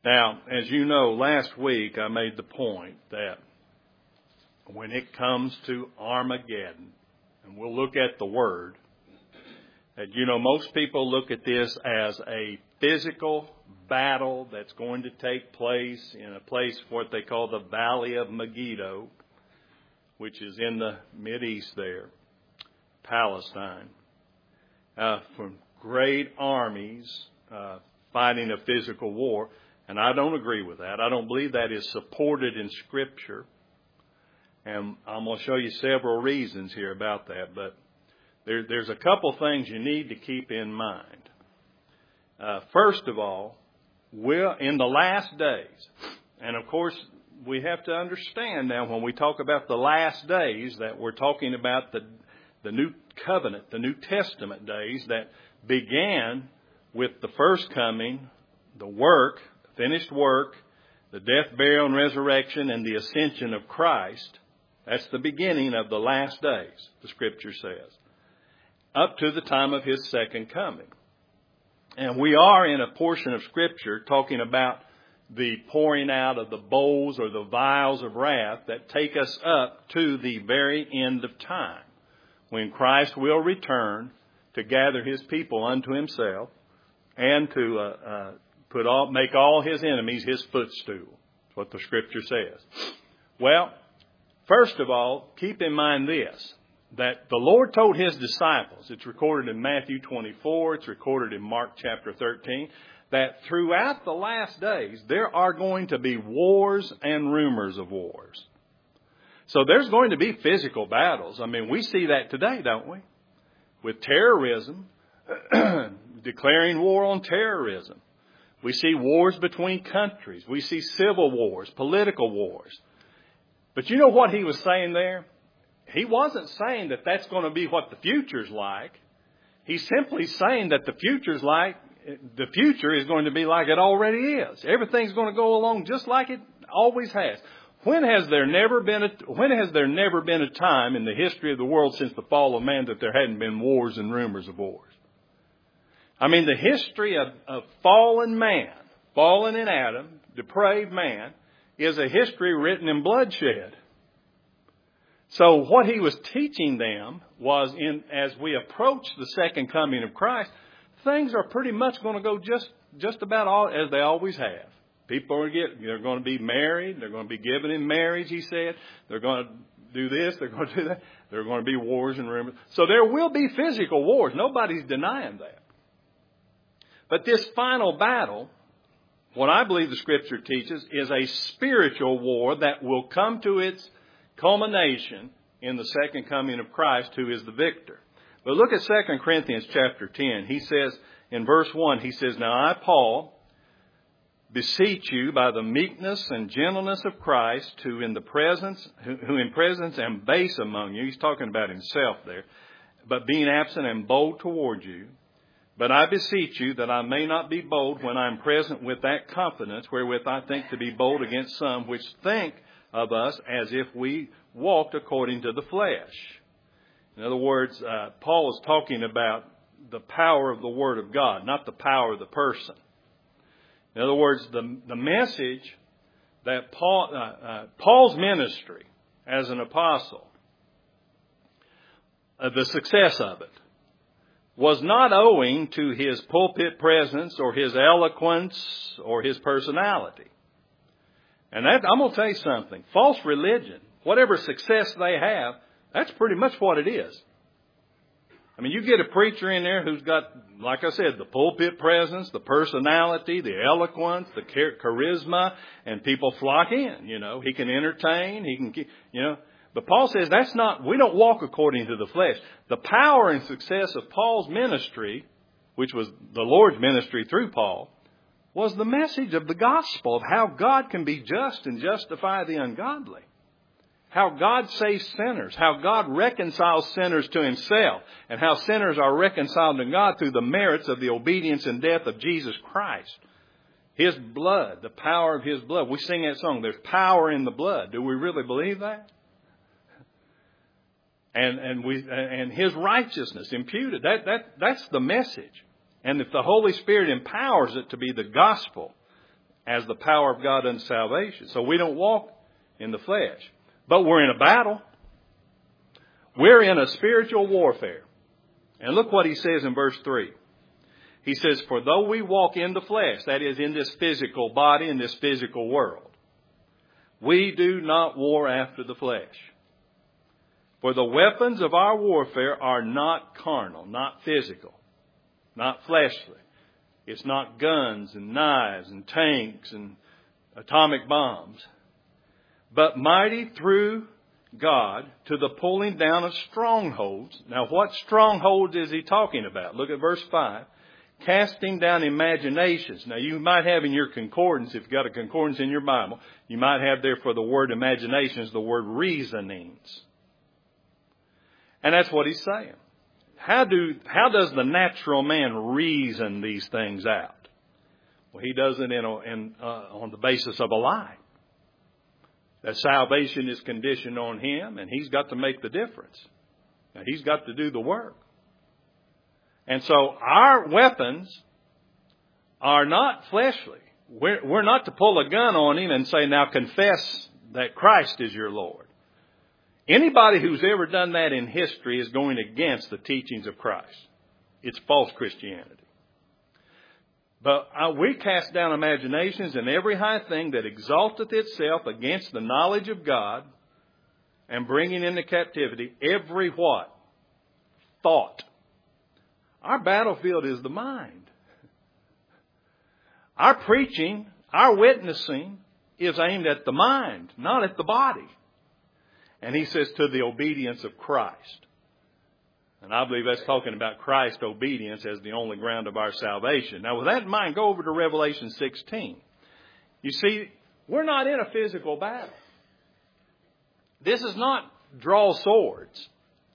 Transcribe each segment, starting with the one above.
Now, as you know, last week I made the point that when it comes to Armageddon, and we'll look at the word, that, most people look at this as a physical battle that's going to take place in a place, what they call the Valley of Megiddo, which is in the Mideast there, Palestine, from great armies fighting a physical war. And I don't agree with that. I don't believe that is supported in Scripture. And I'm going to show you several reasons here about that. But there's a couple things you need to keep in mind. First of all, we're in the last days. And of course, we have to understand now when we talk about the last days that we're talking about the New Covenant, the New Testament days that began with the first coming, the finished work, the death, burial, and resurrection, and the ascension of Christ. That's the beginning of the last days, the Scripture says, up to the time of His second coming. And we are in a portion of Scripture talking about the pouring out of the bowls or the vials of wrath that take us up to the very end of time, when Christ will return to gather His people unto Himself and to make all His enemies His footstool. That's what the Scripture says. Well, first of all, keep in mind this, that the Lord told His disciples, it's recorded in Matthew 24, it's recorded in Mark chapter 13, that throughout the last days, there are going to be wars and rumors of wars. So there's going to be physical battles. I mean, we see that today, don't we? With terrorism, declaring war on terrorism. We see wars between countries. We see civil wars, political wars. But you know what He was saying there? He wasn't saying that that's going to be what the future's like. He's simply saying that the future is going to be like it already is. Everything's going to go along just like it always has. When has there never been a time in the history of the world since the fall of man that there hadn't been wars and rumors of wars? I mean, the history of fallen man, fallen in Adam, depraved man, is a history written in bloodshed. So what He was teaching them was, as we approach the second coming of Christ, things are pretty much going to go just about all as they always have. People they're going to be married. They're going to be given in marriage, He said. They're going to do this. They're going to do that. There are going to be wars and rumors. So there will be physical wars. Nobody's denying that. But this final battle, what I believe the Scripture teaches, is a spiritual war that will come to its culmination in the second coming of Christ, who is the victor. But look at 2 Corinthians chapter 10. He says, in verse 1, he says, "Now I, Paul, beseech you by the meekness and gentleness of Christ, who in presence am base among you." He's talking about himself there. "But being absent am bold toward you. But I beseech you that I may not be bold when I am present with that confidence wherewith I think to be bold against some which think of us as if we walked according to the flesh." In other words, Paul is talking about the power of the Word of God, not the power of the person. In other words, the message that Paul's ministry as an apostle, the success of it, was not owing to his pulpit presence or his eloquence or his personality. And that, I'm going to tell you something. False religion, whatever success they have, that's pretty much what it is. I mean, you get a preacher in there who's got, like I said, the pulpit presence, the personality, the eloquence, the charisma, and people flock in. He can entertain, But Paul says we don't walk according to the flesh. The power and success of Paul's ministry, which was the Lord's ministry through Paul, was the message of the gospel of how God can be just and justify the ungodly. How God saves sinners, how God reconciles sinners to Himself, and how sinners are reconciled to God through the merits of the obedience and death of Jesus Christ. His blood, the power of His blood. We sing that song, there's power in the blood. Do we really believe that? And His righteousness imputed. That's the message. And if the Holy Spirit empowers it to be the gospel, as the power of God unto salvation. So we don't walk in the flesh. But we're in a battle. We're in a spiritual warfare. And look what he says in verse 3. He says, for though we walk in the flesh, that is, in this physical body, in this physical world, we do not war after the flesh. For the weapons of our warfare are not carnal, not physical, not fleshly. It's not guns and knives and tanks and atomic bombs, but mighty through God to the pulling down of strongholds. Now, what strongholds is he talking about? Look at verse 5. Casting down imaginations. Now, you might have in your concordance, if you've got a concordance in your Bible, you might have there for the word imaginations the word reasonings. And that's what he's saying. How does the natural man reason these things out? Well, he does it on the basis of a lie. That salvation is conditioned on him, and he's got to make the difference. Now, he's got to do the work. And so our weapons are not fleshly. We're not to pull a gun on him and say, now confess that Christ is your Lord. Anybody who's ever done that in history is going against the teachings of Christ. It's false Christianity. But we cast down imaginations and every high thing that exalteth itself against the knowledge of God, and bringing into captivity every what? Thought. Our battlefield is the mind. Our preaching, our witnessing is aimed at the mind, not at the body. And he says to the obedience of Christ. And I believe that's talking about Christ's obedience as the only ground of our salvation. Now, with that in mind, go over to Revelation 16. You see, we're not in a physical battle. This is not draw swords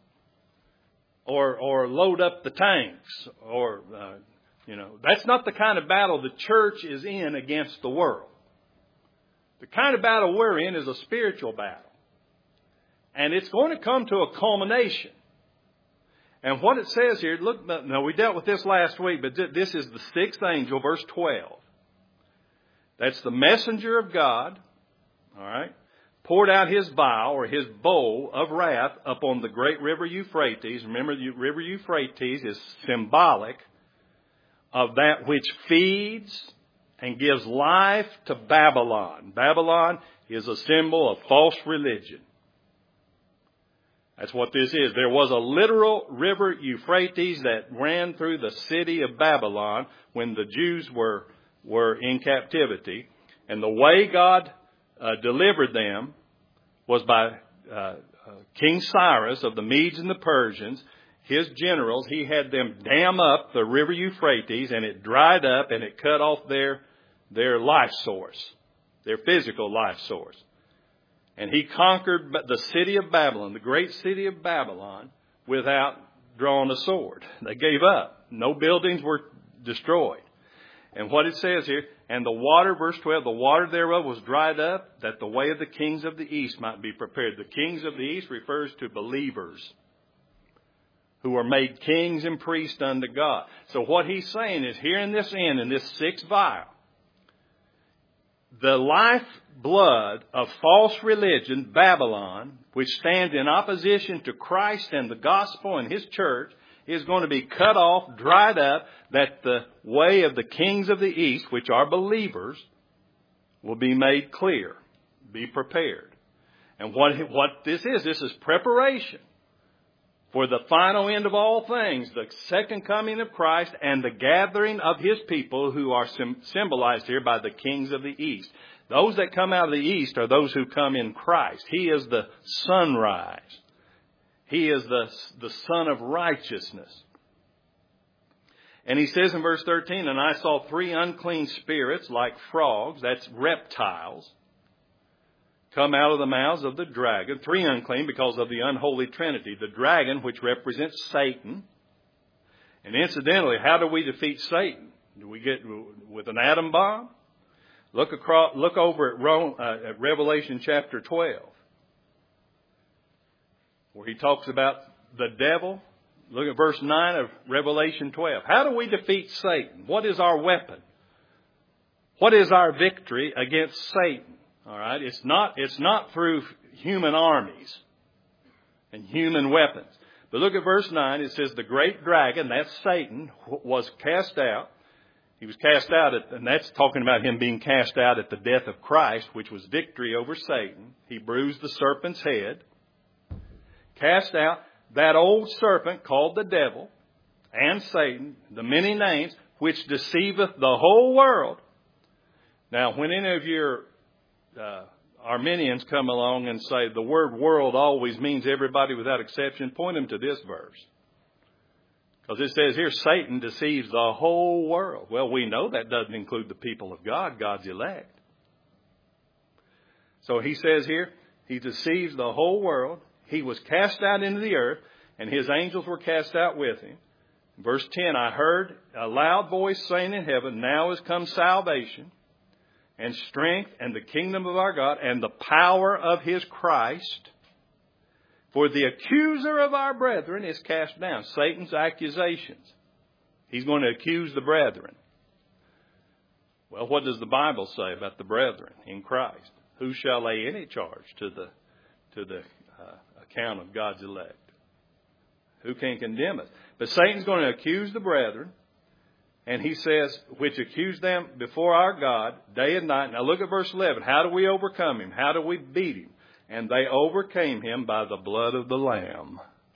or load up the tanks or, that's not the kind of battle the church is in against the world. The kind of battle we're in is a spiritual battle. And it's going to come to a culmination. And what it says here, look, now we dealt with this last week, but this is the sixth angel, verse 12. That's the messenger of God, all right, poured out his vial or his bowl of wrath upon the great river Euphrates. Remember, the river Euphrates is symbolic of that which feeds and gives life to Babylon. Babylon is a symbol of false religion. That's what this is. There was a literal river Euphrates that ran through the city of Babylon when the Jews were in captivity. And the way God delivered them was by King Cyrus of the Medes and the Persians. His generals, he had them dam up the river Euphrates, and it dried up and it cut off their life source, their physical life source. And he conquered the city of Babylon, the great city of Babylon, without drawing a sword. They gave up. No buildings were destroyed. And what it says here, and the water, verse 12, the water thereof was dried up, that the way of the kings of the east might be prepared. The kings of the east refers to believers who are made kings and priests unto God. So what he's saying is, here in this end, in this sixth vial, the life blood of false religion, Babylon, which stands in opposition to Christ and the gospel and his church, is going to be cut off, dried up, that the way of the kings of the east, which are believers, will be made clear. Be prepared. And what this is preparation for the final end of all things, the second coming of Christ and the gathering of his people who are symbolized here by the kings of the east. Those that come out of the east are those who come in Christ. He is the sunrise. He is the Son of righteousness. And he says in verse 13, and I saw three unclean spirits like frogs, that's reptiles, come out of the mouths of the dragon. Three unclean because of the unholy trinity. The dragon, which represents Satan. And incidentally, how do we defeat Satan? Do we get with an atom bomb? Look over at Revelation chapter 12, where he talks about the devil. Look at verse 9 of Revelation 12. How do we defeat Satan? What is our weapon? What is our victory against Satan? All right. It's not through human armies and human weapons. But look at verse 9. It says the great dragon, that's Satan, was cast out. He was cast out, and that's talking about him being cast out at the death of Christ, which was victory over Satan. He bruised the serpent's head. Cast out that old serpent called the devil and Satan, the many names, which deceiveth the whole world. Now, when any of your Arminians come along and say the word world always means everybody without exception, point them to this verse. Because it says here, Satan deceives the whole world. Well, we know that doesn't include the people of God, God's elect. So he says here, he deceives the whole world. He was cast out into the earth, and his angels were cast out with him. Verse 10, I heard a loud voice saying in heaven, now is come salvation and strength and the kingdom of our God and the power of his Christ. For the accuser of our brethren is cast down. Satan's accusations. He's going to accuse the brethren. Well, what does the Bible say about the brethren in Christ? Who shall lay any charge to the account of God's elect? Who can condemn us? But Satan's going to accuse the brethren. And he says, which accuse them before our God day and night. Now look at verse 11. How do we overcome him? How do we beat him? And they overcame him by the blood of the Lamb.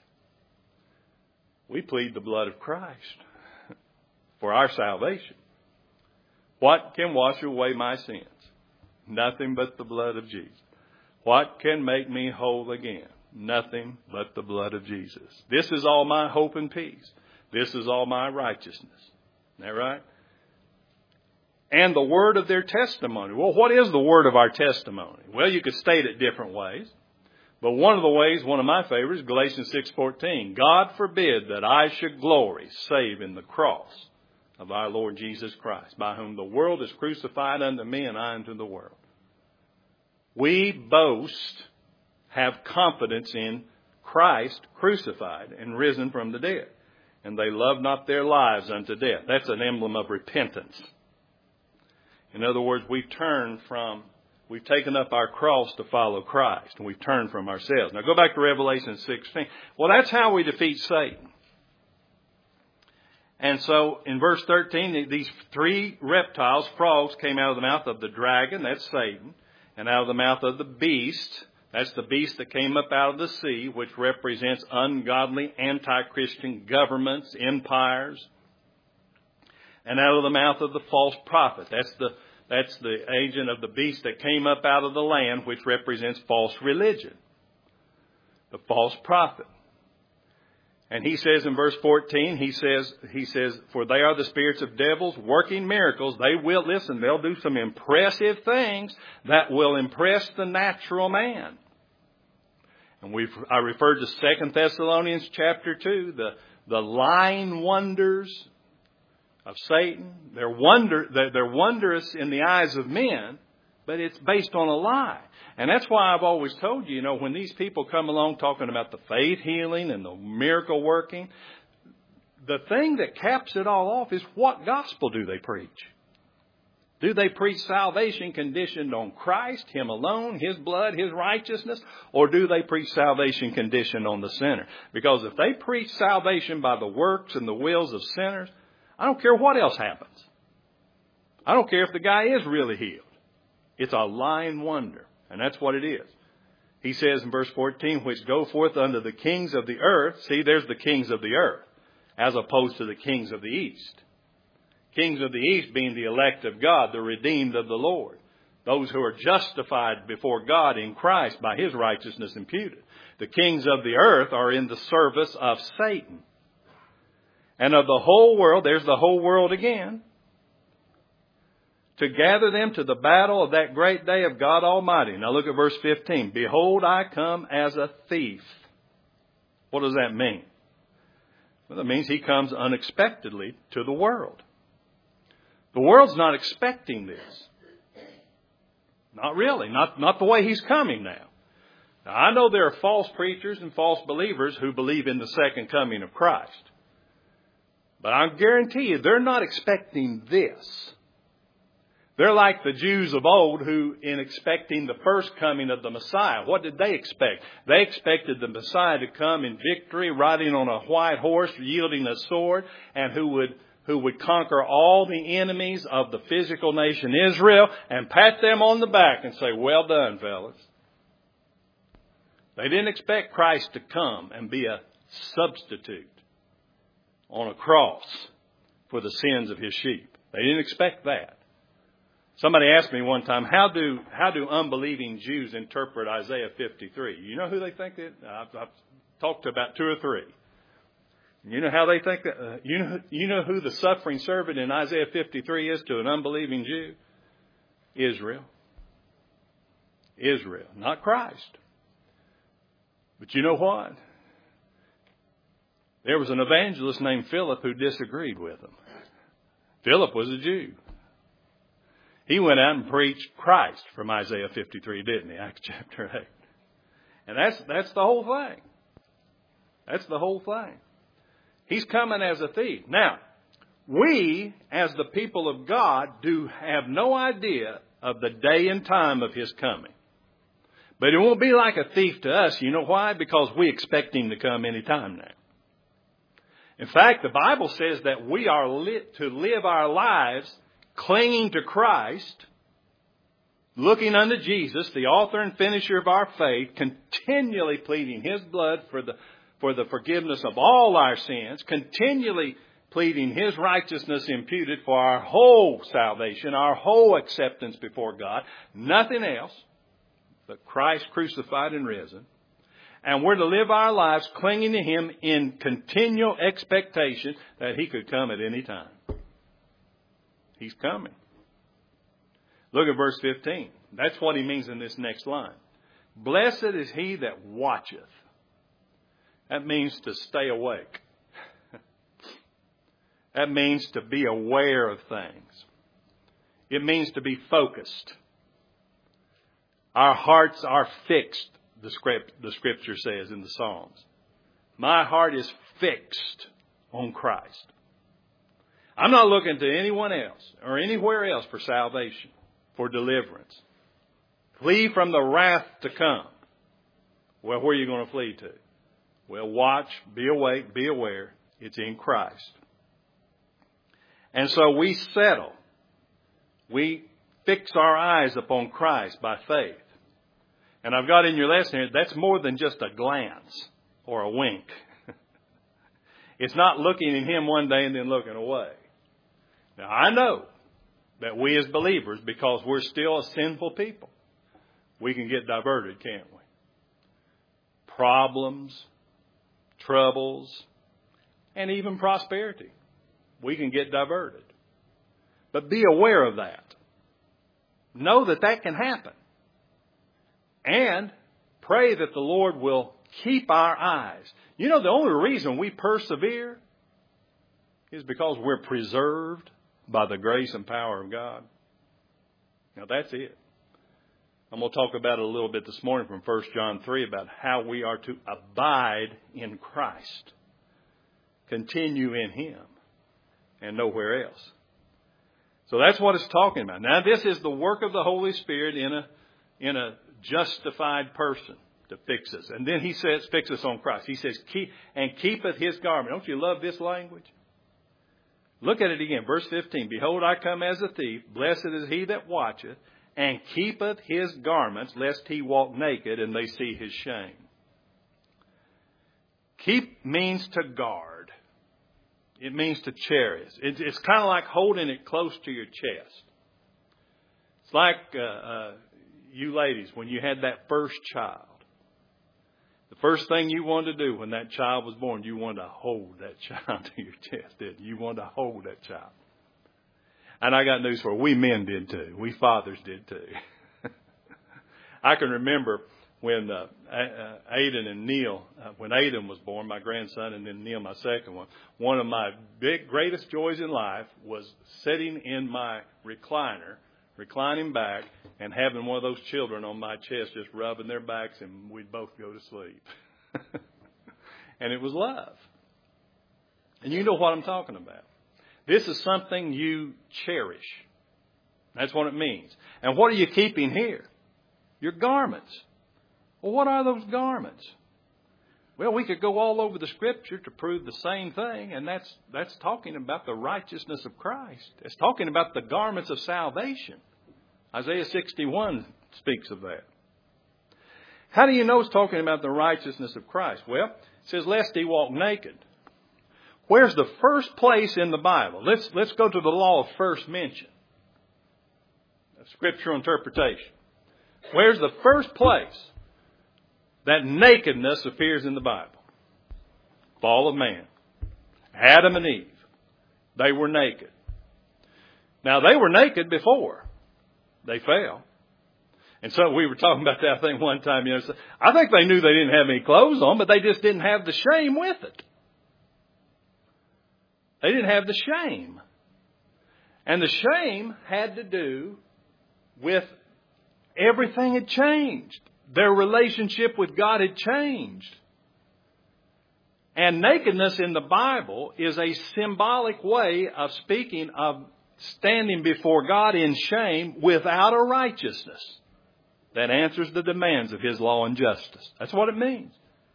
We plead the blood of Christ for our salvation. What can wash away my sins? Nothing but the blood of Jesus. What can make me whole again? Nothing but the blood of Jesus. This is all my hope and peace. This is all my righteousness. Isn't that right? And the word of their testimony. Well, what is the word of our testimony? Well, you could state it different ways. But one of the ways, one of my favorites, Galatians 6:14. God forbid that I should glory save in the cross of our Lord Jesus Christ, by whom the world is crucified unto me and I unto the world. We boast, have confidence in Christ crucified and risen from the dead. And they love not their lives unto death. That's an emblem of repentance. In other words, we've taken up our cross to follow Christ, and we've turned from ourselves. Now go back to Revelation 16. Well, that's how we defeat Satan. And so in verse 13, these three reptiles, frogs, came out of the mouth of the dragon, that's Satan, and out of the mouth of the beast, that's the beast that came up out of the sea, which represents ungodly, anti-Christian governments, empires. And out of the mouth of the false prophet. That's the agent of the beast that came up out of the land, which represents false religion. The false prophet. And he says in verse 14, he says, for they are the spirits of devils working miracles. They'll do some impressive things that will impress the natural man. And I referred to 2 Thessalonians chapter 2, the lying wonders of Satan. They're wondrous in the eyes of men, but it's based on a lie. And that's why I've always told you, when these people come along talking about the faith healing and the miracle working, the thing that caps it all off is what gospel do they preach? Do they preach salvation conditioned on Christ, Him alone, His blood, His righteousness? Or do they preach salvation conditioned on the sinner? Because if they preach salvation by the works and the wills of sinners, I don't care what else happens. I don't care if the guy is really healed. It's a lying wonder. And that's what it is. He says in verse 14, which go forth unto the kings of the earth. See, there's the kings of the earth, as opposed to the kings of the east. Kings of the east being the elect of God, the redeemed of the Lord. Those who are justified before God in Christ by His righteousness imputed. The kings of the earth are in the service of Satan. And of the whole world, there's the whole world again, to gather them to the battle of that great day of God Almighty. Now look at verse 15. Behold, I come as a thief. What does that mean? Well, that means He comes unexpectedly to the world. The world's not expecting this. Not really. Not the way He's coming now. Now, I know there are false preachers and false believers who believe in the second coming of Christ. But I guarantee you, they're not expecting this. They're like the Jews of old who, in expecting the first coming of the Messiah, what did they expect? They expected the Messiah to come in victory, riding on a white horse, wielding a sword, and who would conquer all the enemies of the physical nation Israel and pat them on the back and say, "Well done, fellas." They didn't expect Christ to come and be a substitute on a cross for the sins of his sheep. They didn't expect that. Somebody asked me one time, how do unbelieving Jews interpret Isaiah 53? You know who they think that? I've talked to about two or three. You know how they think that? You know who the suffering servant in Isaiah 53 is to an unbelieving Jew? Israel. Israel, not Christ. But you know what? There was an evangelist named Philip who disagreed with him. Philip was a Jew. He went out and preached Christ from Isaiah 53, didn't he? Acts chapter 8. And that's the whole thing. That's the whole thing. He's coming as a thief. Now, we, as the people of God, do have no idea of the day and time of his coming. But it won't be like a thief to us. You know why? Because we expect him to come any time now. In fact, the Bible says that we are to live our lives clinging to Christ, looking unto Jesus, the author and finisher of our faith, continually pleading his blood for the forgiveness of all our sins, continually pleading his righteousness imputed for our whole salvation, our whole acceptance before God, nothing else but Christ crucified and risen. And we're to live our lives clinging to him in continual expectation that he could come at any time. He's coming. Look at verse 15. That's what he means in this next line. Blessed is he that watcheth. That means to stay awake. That means to be aware of things. It means to be focused. Our hearts are fixed, the scripture says in the Psalms. My heart is fixed on Christ. I'm not looking to anyone else or anywhere else for salvation, for deliverance. Flee from the wrath to come. Well, where are you going to flee to? Well, watch, be awake, be aware. It's in Christ. And so we settle. We fix our eyes upon Christ by faith. And I've got in your lesson here, that's more than just a glance or a wink. It's not looking at him one day and then looking away. Now, I know that we as believers, because we're still a sinful people, we can get diverted, can't we? Problems, troubles, and even prosperity. We can get diverted. But be aware of that. Know that that can happen. And pray that the Lord will keep our eyes. You know, the only reason we persevere is because we're preserved by the grace and power of God. Now, that's it. I'm going to talk about it a little bit this morning from 1 John 3 about how we are to abide in Christ. Continue in him and nowhere else. So that's what it's talking about. Now, this is the work of the Holy Spirit in a justified person to fix us. And then he says, fix us on Christ. He says, keepeth his garment. Don't you love this language? Look at it again. Verse 15. Behold, I come as a thief. Blessed is he that watcheth and keepeth his garments, lest he walk naked and they see his shame. Keep means to guard. It means to cherish. It's kind of like holding it close to your chest. It's like you ladies, when you had that first child. The first thing you wanted to do when that child was born, you wanted to hold that child to your chest, didn't you? You wanted to hold that child. And I got news for you. We men did too. We fathers did too. I can remember when Aiden and Neil, when Aiden was born, my grandson, and then Neil, my second one of my greatest joys in life was sitting in my reclining back, and having one of those children on my chest just rubbing their backs, and we'd both go to sleep. And it was love. And you know what I'm talking about. This is something you cherish. That's what it means. And what are you keeping here? Your garments. Well, what are those garments? Well, we could go all over the Scripture to prove the same thing, and that's talking about the righteousness of Christ. It's talking about the garments of salvation. Isaiah 61 speaks of that. How do you know it's talking about the righteousness of Christ? Well, it says, lest he walk naked. Where's the first place in the Bible? Let's go to the law of first mention. Scriptural interpretation. Where's the first place that nakedness appears in the Bible? Fall of man. Adam and Eve. They were naked. Now, they were naked before they fell. And so we were talking about that thing one time. I think they knew they didn't have any clothes on, but they just didn't have the shame with it. They didn't have the shame. And the shame had to do with everything had changed. Their relationship with God had changed. And nakedness in the Bible is a symbolic way of speaking of standing before God in shame without a righteousness that answers the demands of His law and justice. That's what it means.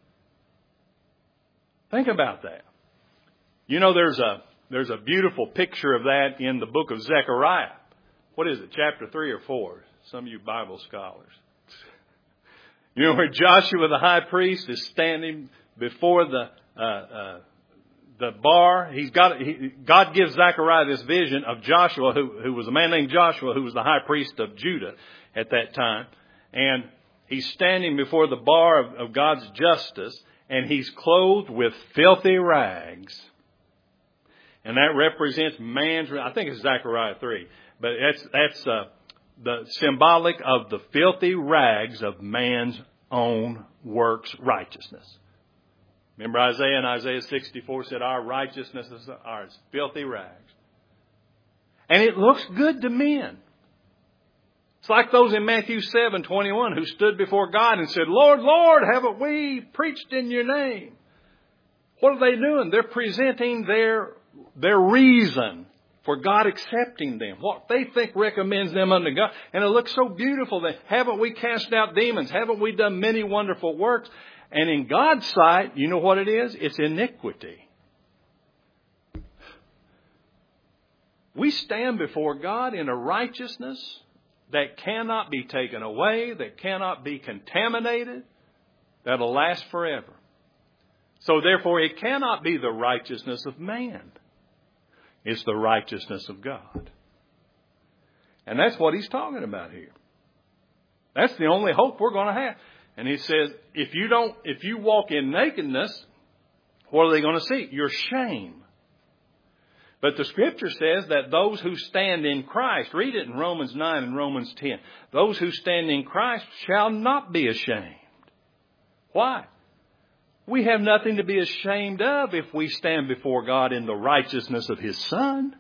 Think about that. There's a beautiful picture of that in the book of Zechariah. What is it, chapter 3 or 4? Some of you Bible scholars. Where Joshua the high priest is standing before the bar. God gives Zechariah this vision of Joshua, who was a man named Joshua, who was the high priest of Judah at that time. And he's standing before the bar of God's justice, and he's clothed with filthy rags. And that represents I think it's Zechariah 3, but that's the symbolic of the filthy rags of man's own works righteousness. Remember Isaiah in Isaiah 64 said our righteousnesses are as filthy rags. And it looks good to men. It's like those in Matthew 7:21 who stood before God and said, Lord, Lord, haven't we preached in your name? What are they doing? They're presenting their reason for God accepting them. What they think recommends them unto God. And it looks so beautiful. That haven't we cast out demons? Haven't we done many wonderful works? And in God's sight, you know what it is? It's iniquity. We stand before God in a righteousness that cannot be taken away, that cannot be contaminated, that'll last forever. So therefore, it cannot be the righteousness of man. It's the righteousness of God. And that's what he's talking about here. That's the only hope we're going to have. And he says, if you walk in nakedness, what are they going to see? Your shame. But the Scripture says that those who stand in Christ, read it in Romans 9 and Romans 10, those who stand in Christ shall not be ashamed. Why? We have nothing to be ashamed of if we stand before God in the righteousness of His Son.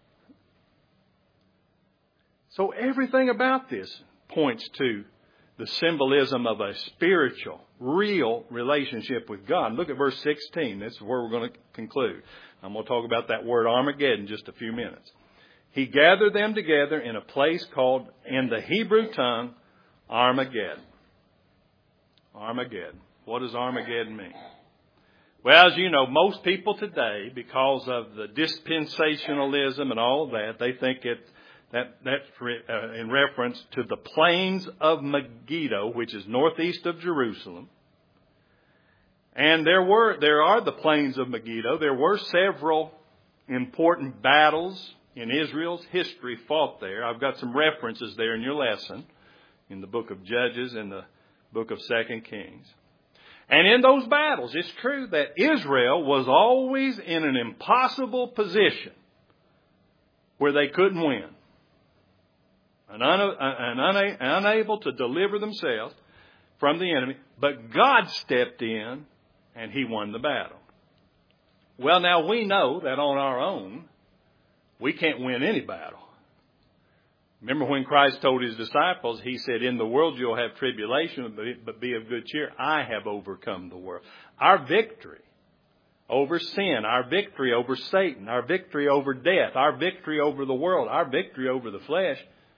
So everything about this points to the symbolism of a spiritual, real relationship with God. Look at verse 16. This is where we're going to conclude. I'm going to talk about that word Armageddon in just a few minutes. He gathered them together in a place called, in the Hebrew tongue, Armageddon. Armageddon. What does Armageddon mean? Well, as you know, most people today, because of the dispensationalism and all of that, they think that's in reference to the plains of Megiddo, which is northeast of Jerusalem. And there are the plains of Megiddo. There were several important battles in Israel's history fought there. I've got some references there in your lesson in the book of Judges and the book of 2 Kings. And in those battles, it's true that Israel was always in an impossible position where they couldn't win and unable to deliver themselves from the enemy. But God stepped in and He won the battle. Well, now we know that on our own, we can't win any battle. Remember when Christ told His disciples, He said, in the world you'll have tribulation, but be of good cheer. I have overcome the world. Our victory over sin, our victory over Satan, our victory over death, our victory over the world, our victory over the flesh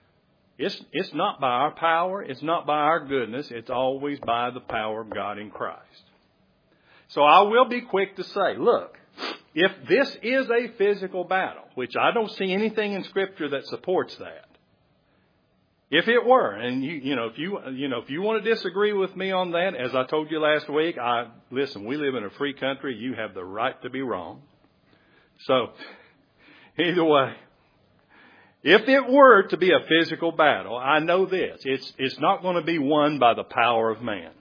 It's not by our power. It's not by our goodness. It's always by the power of God in Christ. So I will be quick to say, look, if this is a physical battle, which I don't see anything in Scripture that supports that, if it were, and if you want to disagree with me on that, as I told you last week, listen, we live in a free country. You have the right to be wrong. So, either way, if it were to be a physical battle, I know this. It's not going to be won by the power of man.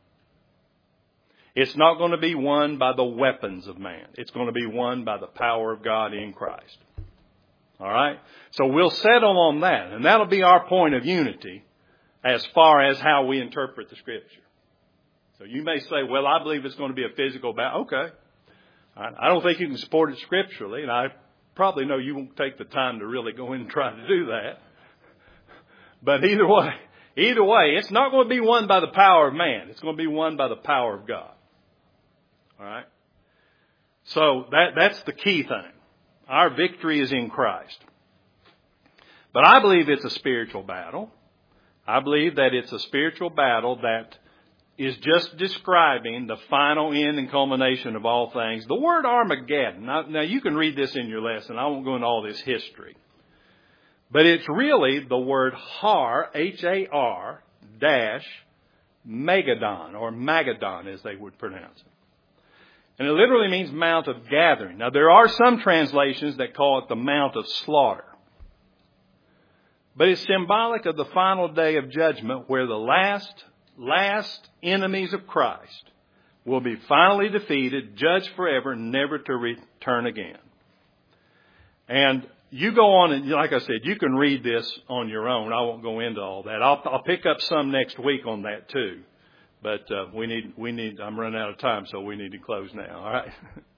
It's not going to be won by the weapons of man. It's going to be won by the power of God in Christ. All right? So we'll settle on that, and that'll be our point of unity as far as how we interpret the Scripture. So you may say, well, I believe it's going to be a physical battle. Okay. I don't think you can support it scripturally, and I probably know you won't take the time to really go in and try to do that. But either way, it's not going to be won by the power of man. It's going to be won by the power of God. All right? So that's the key thing. Our victory is in Christ. But I believe it's a spiritual battle. I believe that it's a spiritual battle that is just describing the final end and culmination of all things. The word Armageddon, now you can read this in your lesson. I won't go into all this history. But it's really the word Har, H-A-R, dash, Megadon, or Magadon as they would pronounce it. And it literally means Mount of Gathering. Now there are some translations that call it the Mount of Slaughter. But it's symbolic of the final day of judgment where the last enemies of Christ will be finally defeated, judged forever, never to return again. And you go on and, like I said, you can read this on your own. I won't go into all that. I'll pick up some next week on that too. But we need. I'm running out of time, so we need to close now. All right.